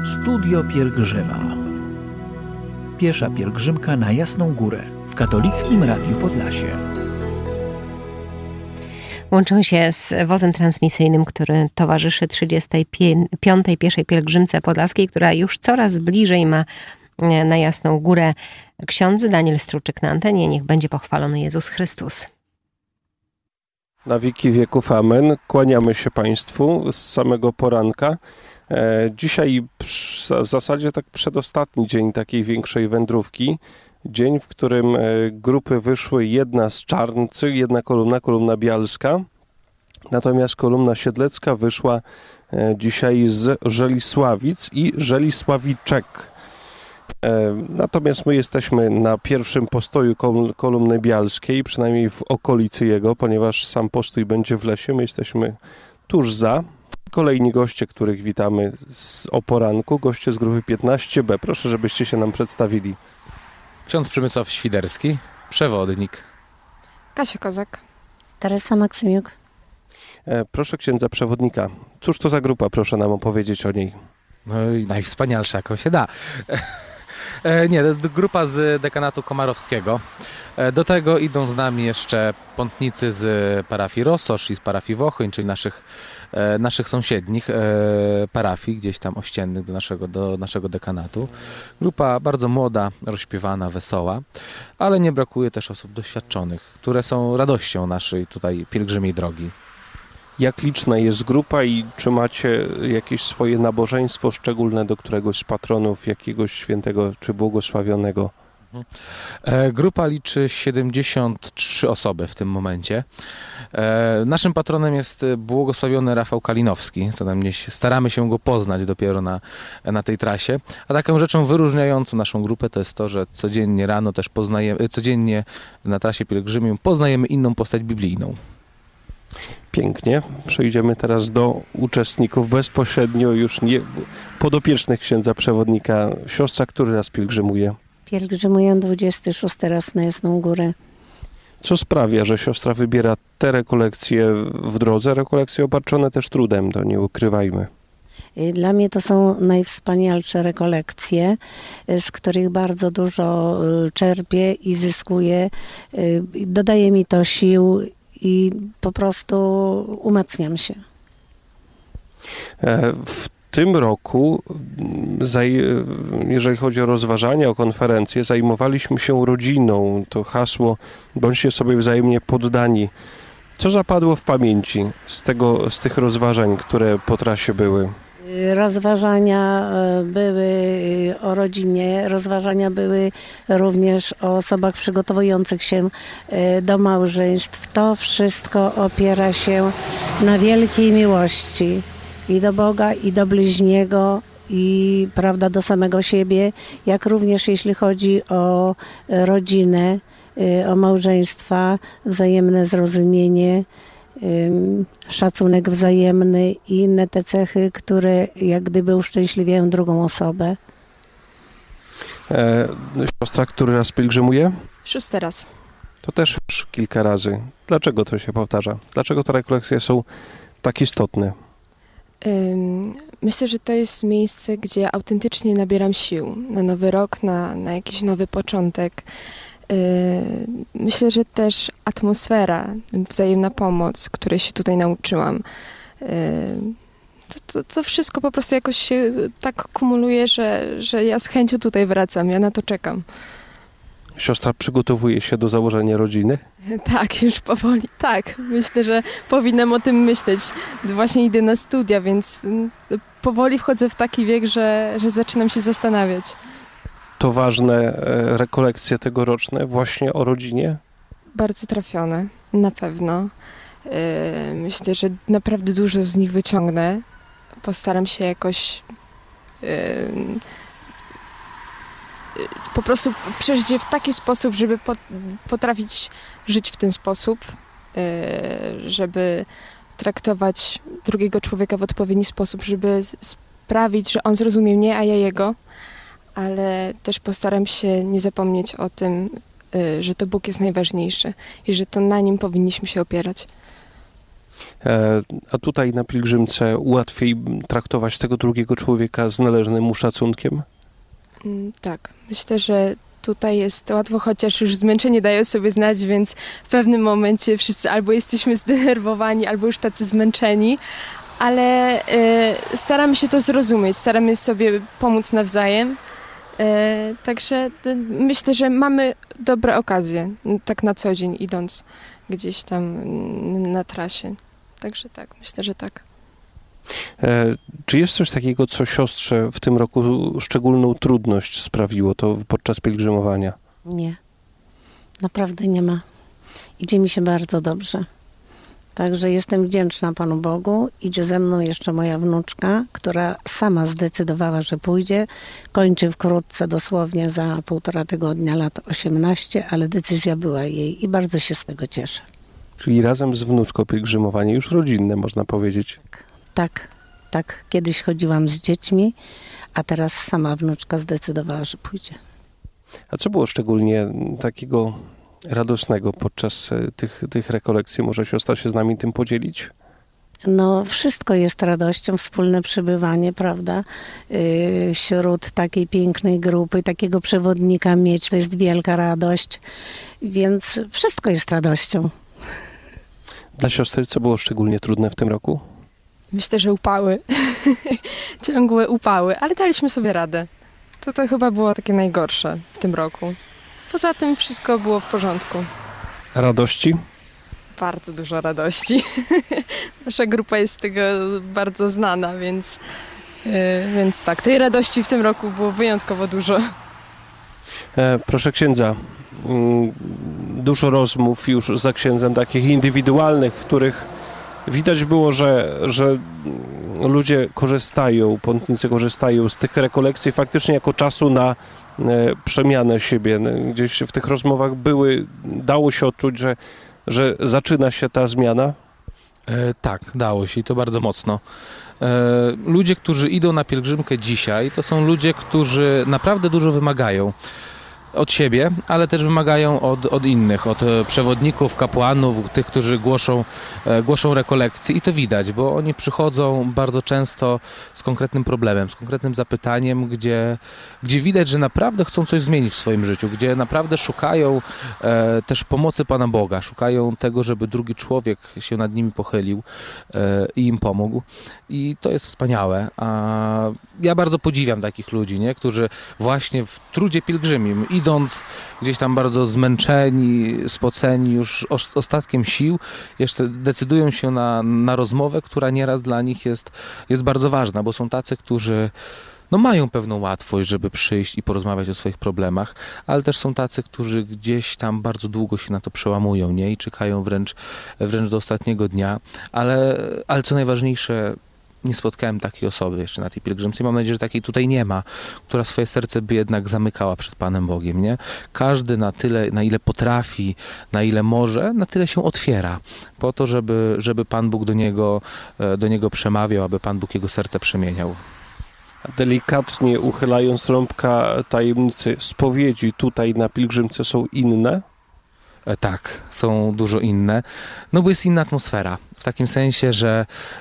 Studio Pielgrzyma. Piesza pielgrzymka na Jasną Górę w Katolickim Radiu Podlasie. Łączymy się z wozem transmisyjnym, który towarzyszy 35. Pieszej Pielgrzymce Podlaskiej, która już coraz bliżej ma na Jasną Górę. Ksiądz Daniel Struczyk na antenie. Niech będzie pochwalony Jezus Chrystus. Na wieki wieków amen. Kłaniamy się Państwu z samego poranka. Dzisiaj w zasadzie tak przedostatni dzień takiej większej wędrówki. Dzień, w którym grupy wyszły, jedna z Czarncy, jedna kolumna bialska. Natomiast kolumna siedlecka wyszła dzisiaj z Żelisławic i Żelisławiczek. Natomiast my jesteśmy na pierwszym postoju kolumny bialskiej, przynajmniej w okolicy jego, ponieważ sam postój będzie w lesie. My jesteśmy tuż za. Kolejni goście, których witamy o poranku, goście z grupy 15B. Proszę, żebyście się nam przedstawili. Ksiądz Przemysław Świderski, przewodnik. Kasia Kozak. Teresa Maksymiuk. Proszę księdza przewodnika. Cóż to za grupa? Proszę nam opowiedzieć o niej. No i najwspanialsza, jaką się da. Nie, to jest grupa z dekanatu komarowskiego. Do tego idą z nami jeszcze pątnicy z parafii Rososz i z parafii Wochoń, czyli naszych sąsiednich parafii, gdzieś tam ościennych do naszego dekanatu. Grupa bardzo młoda, rozśpiewana, wesoła, ale nie brakuje też osób doświadczonych, które są radością naszej tutaj pielgrzymiej drogi. Jak liczna jest grupa i czy macie jakieś swoje nabożeństwo szczególne do któregoś z patronów, jakiegoś świętego czy błogosławionego? Grupa liczy 73 osoby w tym momencie. Naszym patronem jest błogosławiony Rafał Kalinowski, co najmniej staramy się go poznać dopiero na tej trasie. A taką rzeczą wyróżniającą naszą grupę to jest to, że codziennie rano też codziennie na trasie pielgrzymium poznajemy inną postać biblijną. Pięknie. Przejdziemy teraz do uczestników bezpośrednio, już nie podopiecznych księdza przewodnika. Siostra, który raz pielgrzymuje? Pielgrzymuję 26 raz na Jasną Górę. Co sprawia, że siostra wybiera te rekolekcje w drodze? Rekolekcje obarczone też trudem, to nie ukrywajmy. Dla mnie to są najwspanialsze rekolekcje, z których bardzo dużo czerpię i zyskuję. Dodaje mi to sił i po prostu umacniam się. W tym roku, jeżeli chodzi o rozważania, o konferencje, zajmowaliśmy się rodziną. To hasło bądźcie sobie wzajemnie poddani. Co zapadło w pamięci z tych rozważań, które po trasie były? Rozważania były o rodzinie, rozważania były również o osobach przygotowujących się do małżeństw. To wszystko opiera się na wielkiej miłości i do Boga, i do bliźniego, i prawda, do samego siebie, jak również jeśli chodzi o rodzinę, o małżeństwa, wzajemne zrozumienie, szacunek wzajemny i inne te cechy, które jak gdyby uszczęśliwiają drugą osobę. Siostra, który raz pielgrzymuje? 6 raz. To też już kilka razy. Dlaczego to się powtarza? Dlaczego te rekolekcje są tak istotne? Myślę, że to jest miejsce, gdzie autentycznie nabieram sił na nowy rok, na jakiś nowy początek. Myślę, że też atmosfera, wzajemna pomoc, której się tutaj nauczyłam. To wszystko po prostu jakoś się tak kumuluje, że ja z chęcią tutaj wracam, ja na to czekam. Siostra przygotowuje się do założenia rodziny? Tak, już powoli, tak. Myślę, że powinnam o tym myśleć. Właśnie idę na studia, więc powoli wchodzę w taki wiek, że zaczynam się zastanawiać. To ważne rekolekcje tegoroczne właśnie o rodzinie? Bardzo trafione, na pewno. Myślę, że naprawdę dużo z nich wyciągnę. Postaram się jakoś po prostu przeżyć je w taki sposób, żeby potrafić żyć w ten sposób, żeby traktować drugiego człowieka w odpowiedni sposób, żeby sprawić, że on zrozumie mnie, a ja jego, ale też postaram się nie zapomnieć o tym, że to Bóg jest najważniejszy i że to na Nim powinniśmy się opierać. A tutaj na pielgrzymce łatwiej traktować tego drugiego człowieka z należnym mu szacunkiem? Tak, myślę, że tutaj jest łatwo, chociaż już zmęczenie daje o sobie znać, więc w pewnym momencie wszyscy albo jesteśmy zdenerwowani, albo już tacy zmęczeni, ale staramy się to zrozumieć, staramy sobie pomóc nawzajem. Także myślę, że mamy dobre okazje, tak na co dzień, idąc gdzieś tam na trasie. Także tak, myślę, że tak. Czy jest coś takiego, co siostrze w tym roku szczególną trudność sprawiło to podczas pielgrzymowania? Nie, naprawdę nie ma. Idzie mi się bardzo dobrze. Także jestem wdzięczna Panu Bogu. Idzie ze mną jeszcze moja wnuczka, która sama zdecydowała, że pójdzie. Kończy wkrótce, dosłownie za 1,5 tygodnia, lat 18, ale decyzja była jej i bardzo się z tego cieszę. Czyli razem z wnuczką pielgrzymowanie, już rodzinne można powiedzieć. Tak. Kiedyś chodziłam z dziećmi, a teraz sama wnuczka zdecydowała, że pójdzie. A co było szczególnie takiego radosnego podczas tych rekolekcji? Może siostra się z nami tym podzielić? No, wszystko jest radością, wspólne przebywanie, prawda? Wśród takiej pięknej grupy, takiego przewodnika mieć, to jest wielka radość, więc wszystko jest radością. Dla siostry co było szczególnie trudne w tym roku? Myślę, że upały. Ciągłe upały, ale daliśmy sobie radę. To chyba było takie najgorsze w tym roku. Poza tym wszystko było w porządku. Radości? Bardzo dużo radości. Nasza grupa jest z tego bardzo znana, więc tak, tej radości w tym roku było wyjątkowo dużo. Proszę księdza, dużo rozmów już za księdzem takich indywidualnych, w których widać było, że ludzie korzystają, pątnicy korzystają z tych rekolekcji faktycznie jako czasu na przemianę siebie. Gdzieś w tych rozmowach dało się odczuć, że zaczyna się ta zmiana? Tak, dało się i to bardzo mocno. Ludzie, którzy idą na pielgrzymkę dzisiaj, to są ludzie, którzy naprawdę dużo wymagają od siebie, ale też wymagają od innych, od przewodników, kapłanów, tych, którzy głoszą rekolekcje i to widać, bo oni przychodzą bardzo często z konkretnym problemem, z konkretnym zapytaniem, gdzie widać, że naprawdę chcą coś zmienić w swoim życiu, gdzie naprawdę szukają też pomocy Pana Boga, szukają tego, żeby drugi człowiek się nad nimi pochylił i im pomógł i to jest wspaniałe. A ja bardzo podziwiam takich ludzi, nie? Którzy właśnie w trudzie pielgrzymim, idąc gdzieś tam bardzo zmęczeni, spoceni już ostatkiem sił, jeszcze decydują się na rozmowę, która nieraz dla nich jest bardzo ważna, bo są tacy, którzy mają pewną łatwość, żeby przyjść i porozmawiać o swoich problemach, ale też są tacy, którzy gdzieś tam bardzo długo się na to przełamują, nie? I czekają wręcz do ostatniego dnia, ale co najważniejsze, nie spotkałem takiej osoby jeszcze na tej pielgrzymce. Mam nadzieję, że takiej tutaj nie ma, która swoje serce by jednak zamykała przed Panem Bogiem, nie? Każdy na tyle, na ile potrafi, na ile może, na tyle się otwiera po to, żeby Pan Bóg do niego przemawiał, aby Pan Bóg jego serce przemieniał. Delikatnie uchylając rąbka tajemnicy, spowiedzi tutaj na pielgrzymce są inne? Tak, są dużo inne, bo jest inna atmosfera. W takim sensie, że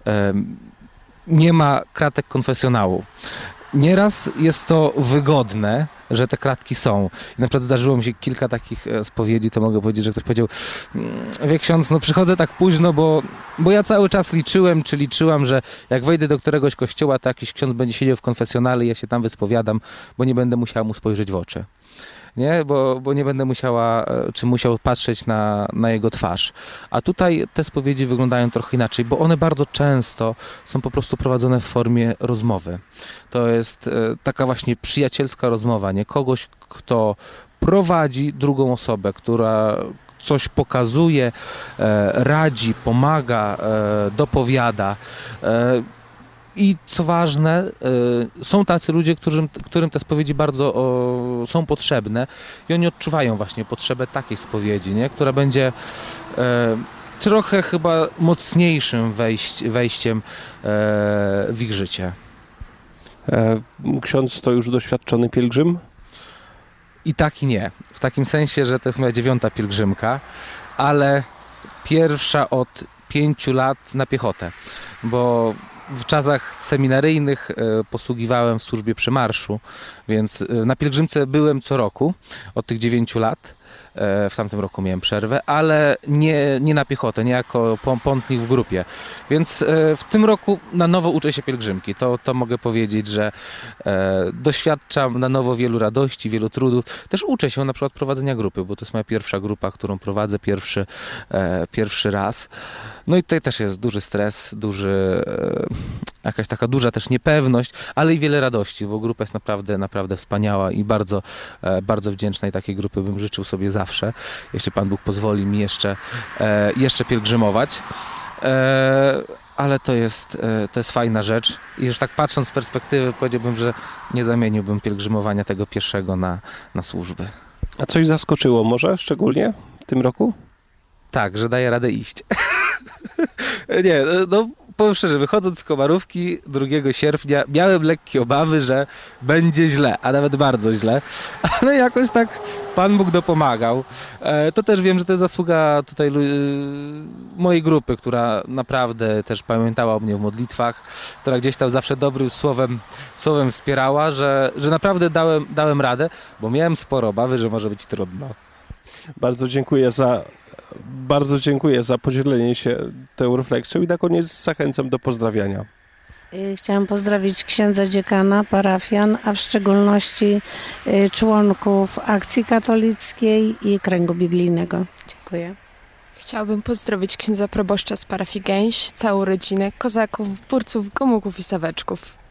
nie ma kratek konfesjonału. Nieraz jest to wygodne, że te kratki są. I na przykład zdarzyło mi się kilka takich spowiedzi, to mogę powiedzieć, że ktoś powiedział: wie ksiądz, przychodzę tak późno, bo ja cały czas liczyłam, że jak wejdę do któregoś kościoła, to jakiś ksiądz będzie siedział w konfesjonale i ja się tam wyspowiadam, bo nie będę musiała mu spojrzeć w oczy. Nie? Bo nie będę musiał patrzeć na jego twarz. A tutaj te spowiedzi wyglądają trochę inaczej, bo one bardzo często są po prostu prowadzone w formie rozmowy. To jest taka właśnie przyjacielska rozmowa, nie? Kogoś, kto prowadzi drugą osobę, która coś pokazuje, radzi, pomaga, dopowiada. I co ważne, są tacy ludzie, którym te spowiedzi bardzo są potrzebne i oni odczuwają właśnie potrzebę takiej spowiedzi, nie? Która będzie trochę chyba mocniejszym wejściem w ich życie. Ksiądz to już doświadczony pielgrzym? I tak i nie. W takim sensie, że to jest moja 9. pielgrzymka, ale pierwsza od 5 lat na piechotę, bo w czasach seminaryjnych posługiwałem w służbie przemarszu, więc na pielgrzymce byłem co roku od tych 9 lat. W tamtym roku miałem przerwę, ale nie na piechotę, nie jako pątnik w grupie. Więc w tym roku na nowo uczę się pielgrzymki. To mogę powiedzieć, że doświadczam na nowo wielu radości, wielu trudów. Też uczę się na przykład prowadzenia grupy, bo to jest moja pierwsza grupa, którą prowadzę pierwszy raz. No i tutaj też jest duży stres, jakaś taka duża też niepewność, ale i wiele radości, bo grupa jest naprawdę wspaniała i bardzo, bardzo wdzięczna i takiej grupy bym życzył sobie zawsze, jeśli Pan Bóg pozwoli mi jeszcze pielgrzymować. Ale to jest fajna rzecz i już tak patrząc z perspektywy powiedziałbym, że nie zamieniłbym pielgrzymowania tego pierwszego na służby. A coś zaskoczyło może szczególnie w tym roku? Tak, że daję radę iść. Nie, no powiem szczerze, wychodząc z Komarówki 2 sierpnia miałem lekkie obawy, że będzie źle, a nawet bardzo źle, ale jakoś tak Pan Bóg dopomagał. To też wiem, że to jest zasługa tutaj mojej grupy, która naprawdę też pamiętała o mnie w modlitwach, która gdzieś tam zawsze dobrym słowem wspierała, że naprawdę dałem radę, bo miałem sporo obawy, że może być trudno. Bardzo dziękuję za podzielenie się tą refleksją i na koniec zachęcam do pozdrawiania. Chciałam pozdrowić księdza dziekana, parafian, a w szczególności członków Akcji Katolickiej i Kręgu Biblijnego. Dziękuję. Chciałabym pozdrowić księdza proboszcza z parafii Gęś, całą rodzinę, kozaków, burców, gomułków i saweczków.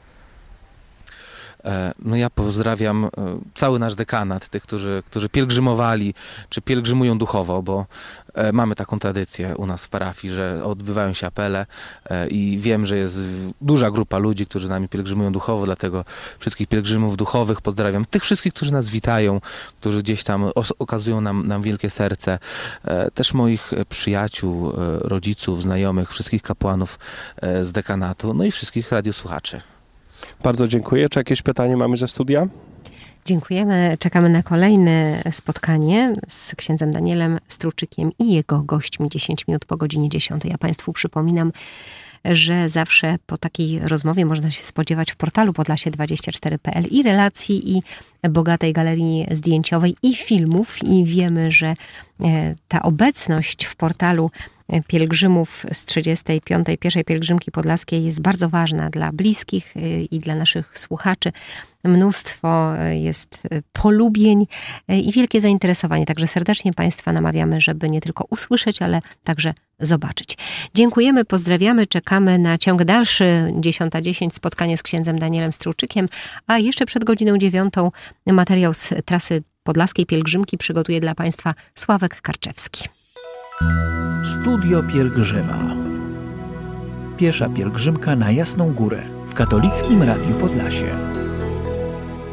No ja pozdrawiam cały nasz dekanat, tych, którzy pielgrzymowali, czy pielgrzymują duchowo, bo mamy taką tradycję u nas w parafii, że odbywają się apele i wiem, że jest duża grupa ludzi, którzy z nami pielgrzymują duchowo, dlatego wszystkich pielgrzymów duchowych pozdrawiam. Tych wszystkich, którzy nas witają, którzy gdzieś tam okazują nam wielkie serce, też moich przyjaciół, rodziców, znajomych, wszystkich kapłanów z dekanatu, no i wszystkich radiosłuchaczy. Bardzo dziękuję. Czy jakieś pytanie mamy ze studia? Dziękujemy. Czekamy na kolejne spotkanie z księdzem Danielem Struczykiem i jego gośćmi 10 minut po godzinie 10. Ja Państwu przypominam, że zawsze po takiej rozmowie można się spodziewać w portalu podlasie24.pl i relacji, i bogatej galerii zdjęciowej, i filmów. I wiemy, że ta obecność w portalu pielgrzymów z 35. pierwszej pielgrzymki podlaskiej jest bardzo ważna dla bliskich i dla naszych słuchaczy. Mnóstwo jest polubień i wielkie zainteresowanie. Także serdecznie Państwa namawiamy, żeby nie tylko usłyszeć, ale także zobaczyć. Dziękujemy, pozdrawiamy, czekamy na ciąg dalszy. 10:10 spotkanie z księdzem Danielem Struczykiem, a jeszcze przed godziną 9 materiał z trasy podlaskiej pielgrzymki przygotuje dla Państwa Sławek Karczewski. Studio Pielgrzyma. Piesza pielgrzymka na Jasną Górę w Katolickim Radiu Podlasie.